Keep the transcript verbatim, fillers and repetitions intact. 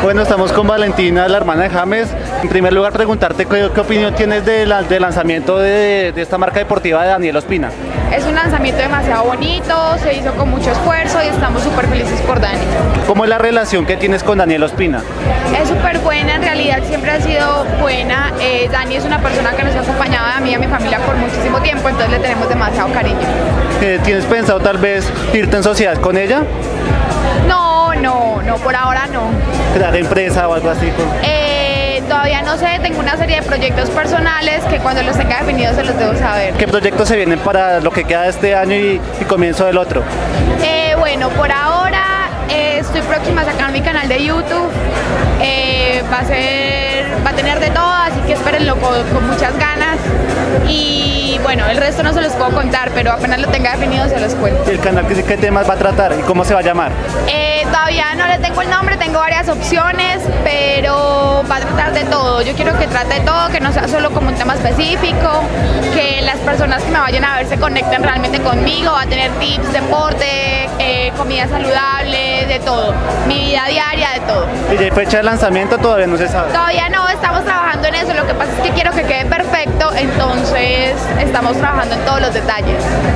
Bueno, estamos con Valentina, la hermana de James. En primer lugar, preguntarte qué, qué opinión tienes del de lanzamiento de, de esta marca deportiva de Daniel Ospina. Es un lanzamiento demasiado bonito, se hizo con mucho esfuerzo y estamos súper felices por Dani. ¿Cómo es la relación que tienes con Daniel Ospina? Es súper buena, en realidad siempre ha sido buena. Eh, Dani es una persona que nos ha acompañado a mí y a mi familia por muchísimo tiempo, entonces le tenemos demasiado cariño. Eh, ¿Tienes pensado tal vez irte en sociedad con ella? No, no, no, por ahora no. ¿Crear empresa o algo así? Eh, todavía no sé, tengo una serie de proyectos personales que cuando los tenga definidos se los debo saber. ¿Qué proyectos se vienen para lo que queda de este año y, y comienzo del otro? Eh, bueno, por ahora eh, estoy próxima a sacar mi canal de YouTube. Eh, va a ser, va a tener de todo, así que espérenlo con, con muchas ganas. Y bueno, el resto no se los puedo contar, pero apenas lo tenga definido se los cuento. ¿El canal qué, qué temas va a tratar y cómo se va a llamar? Eh, todavía no le tengo el nombre, tengo varias opciones, pero va a tratar de todo. Yo quiero que trate de todo, que no sea solo como un tema específico, que las personas que me vayan a ver se conecten realmente conmigo. Va a tener tips, deporte, eh, comida saludable, de todo. Mi vida diaria, de todo. ¿Y de fecha de lanzamiento todavía no se sabe? Todavía no, estamos trabajando en eso. Lo que pasa es que quiero que quede perfecto, entonces estamos trabajando en todos los detalles.